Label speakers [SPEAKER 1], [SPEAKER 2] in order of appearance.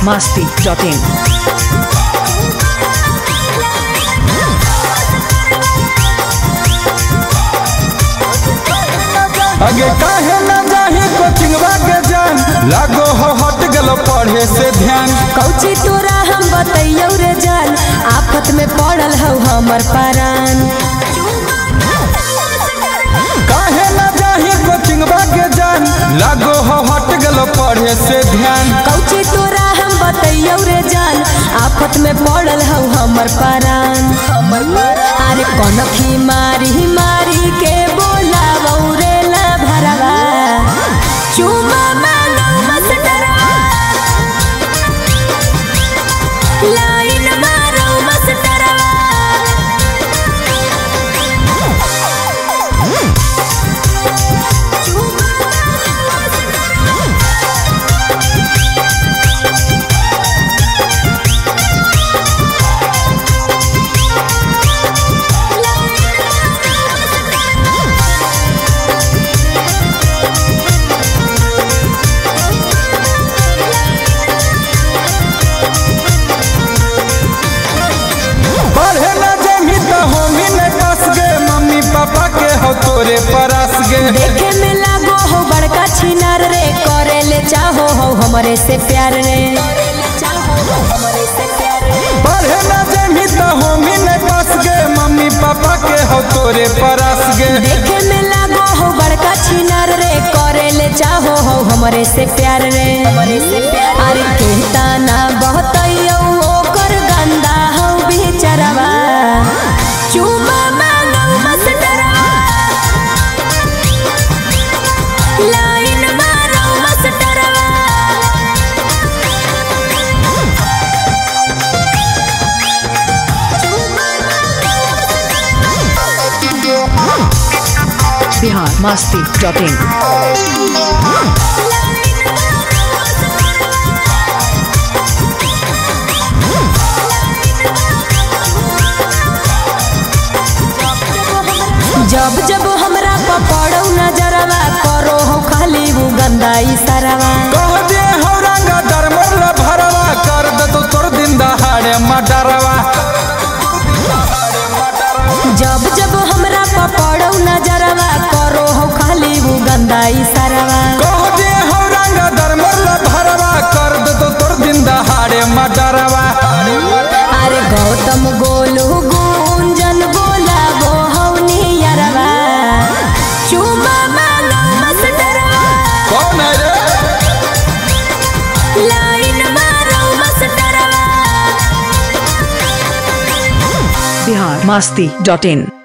[SPEAKER 1] biharmasti.in।
[SPEAKER 2] आगे काहे न जाही कोचिंगवा के जान लागो हो हट गलो पढ़े से ध्यान।
[SPEAKER 3] कौची तोरा हम बतैयौ रे जान आफत में पड़ल हौ हमर परान।
[SPEAKER 2] काहे न जाही कोचिंगवा के जान लागो हो हट गलो पढ़े से ध्यान।
[SPEAKER 3] कौची तोरा हम बतैयौ रे जान आफत में पड़ल हौ हमर परान। अरे कनखी मारी मारी के बोलावौ रे ला भरवा चुमा मांगौ मस्टरवा लाइन मारो मस्टरवा।
[SPEAKER 2] पढ़े न जाही तो होमी न पास गे मम्मी पापा के हो तोरे परास गे।
[SPEAKER 3] देखे में लागो हो बड़का छिनार रे करे ले चाहो हो हमरे से प्यार रे।
[SPEAKER 2] पढ़े न जाही तो होमी न पास गे मम्मी पापा के हो तोरे परास गे।
[SPEAKER 3] देखे में लागो हो बड़का छिनार रे करे ले चाहो हो हमरे से प्यार रे। अरे कहता ना बहतैयौ ओकर गंदा हो बेचारवा चुमा मांगौ मस्टरवा लाइन मारो मस्टरवा।
[SPEAKER 1] biharmasti.in।
[SPEAKER 3] जब जब हमरा पकड़ौ नजरवा करो हो खाली वो गंदा इशारवा।
[SPEAKER 2] कह दे हो रंगा दरमल भरवा कर दे तो तोर दिन दहाड़े मडरवा।
[SPEAKER 3] जब जब हमरा पकड़ौ नजरवा करो हो खाली वो गंदा इशारवा।
[SPEAKER 2] कह दे हो रंगा दरमल भरवा कर दे तो तोर दिन दहाड़े मडरवा।
[SPEAKER 3] अरे गौतम गोलू गुंजन बोलाबो हो नियरवा चुमा मांगौ मस्टरवा
[SPEAKER 2] कौन है रे?
[SPEAKER 3] लाइन मारो मस्टरवा।
[SPEAKER 1] biharmasti.in।